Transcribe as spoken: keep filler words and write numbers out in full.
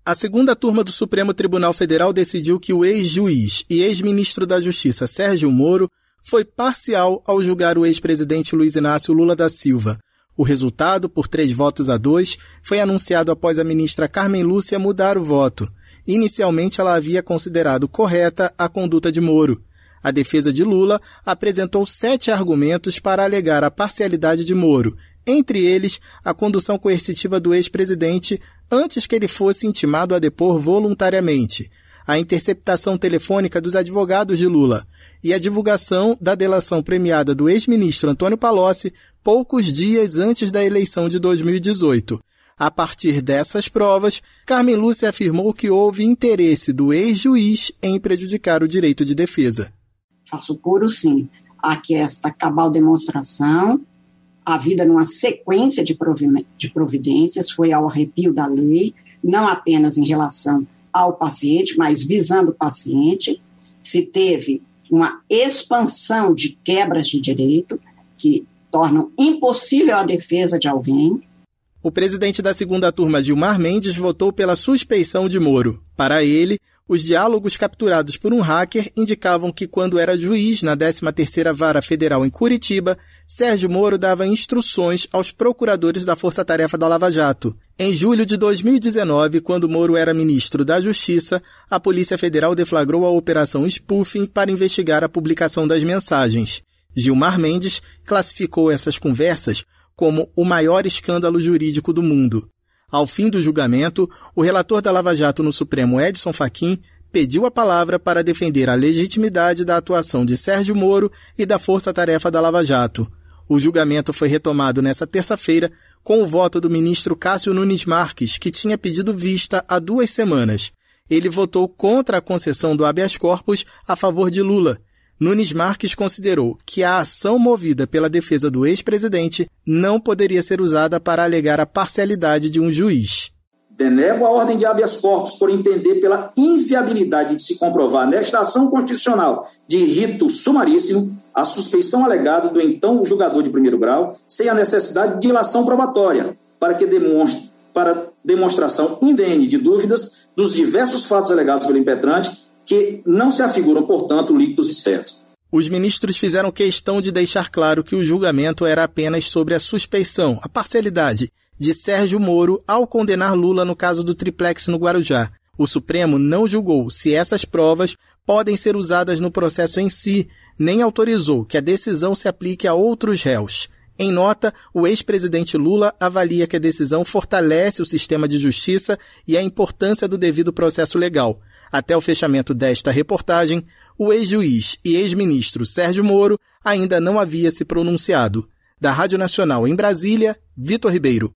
A segunda turma do Supremo Tribunal Federal decidiu que o ex-juiz e ex-ministro da Justiça Sérgio Moro foi parcial ao julgar o ex-presidente Luiz Inácio Lula da Silva. O resultado, por três votos a dois, foi anunciado após a ministra Carmen Lúcia mudar o voto. Inicialmente, ela havia considerado correta a conduta de Moro. A defesa de Lula apresentou sete argumentos para alegar a parcialidade de Moro, entre eles a condução coercitiva do ex-presidente antes que ele fosse intimado a depor voluntariamente, a interceptação telefônica dos advogados de Lula e a divulgação da delação premiada do ex-ministro Antônio Palocci poucos dias antes da eleição de dois mil e dezoito. A partir dessas provas, Carmen Lúcia afirmou que houve interesse do ex-juiz em prejudicar o direito de defesa. Faço coro, sim, a que esta cabal demonstração, a vida numa sequência de providências, foi ao arrepio da lei, não apenas em relação ao paciente, mas visando o paciente. Se teve uma expansão de quebras de direito que tornam impossível a defesa de alguém. O presidente da segunda turma, Gilmar Mendes, votou pela suspeição de Moro. Para ele, os diálogos capturados por um hacker indicavam que, quando era juiz na décima terceira Vara Federal em Curitiba, Sérgio Moro dava instruções aos procuradores da Força Tarefa da Lava Jato. Em julho de dois mil e dezenove, quando Moro era ministro da Justiça, a Polícia Federal deflagrou a Operação Spoofing para investigar a publicação das mensagens. Gilmar Mendes classificou essas conversas como o maior escândalo jurídico do mundo. Ao fim do julgamento, o relator da Lava Jato no Supremo, Edson Fachin, pediu a palavra para defender a legitimidade da atuação de Sérgio Moro e da Força Tarefa da Lava Jato. O julgamento foi retomado nesta terça-feira com o voto do ministro Cássio Nunes Marques, que tinha pedido vista há duas semanas. Ele votou contra a concessão do habeas corpus a favor de Lula. Nunes Marques considerou que a ação movida pela defesa do ex-presidente não poderia ser usada para alegar a parcialidade de um juiz. Denego a ordem de habeas corpus por entender pela inviabilidade de se comprovar nesta ação constitucional de rito sumaríssimo a suspeição alegada do então julgador de primeiro grau, sem a necessidade de dilação probatória, para que demonstre, para demonstração indene de dúvidas dos diversos fatos alegados pelo impetrante, que não se afiguram, portanto, líquidos e certos. Os ministros fizeram questão de deixar claro que o julgamento era apenas sobre a suspeição, a parcialidade, de Sérgio Moro ao condenar Lula no caso do triplex no Guarujá. O Supremo não julgou se essas provas podem ser usadas no processo em si, nem autorizou que a decisão se aplique a outros réus. Em nota, o ex-presidente Lula avalia que a decisão fortalece o sistema de justiça e a importância do devido processo legal. Até o fechamento desta reportagem, o ex-juiz e ex-ministro Sérgio Moro ainda não havia se pronunciado. Da Rádio Nacional em Brasília, Vitor Ribeiro.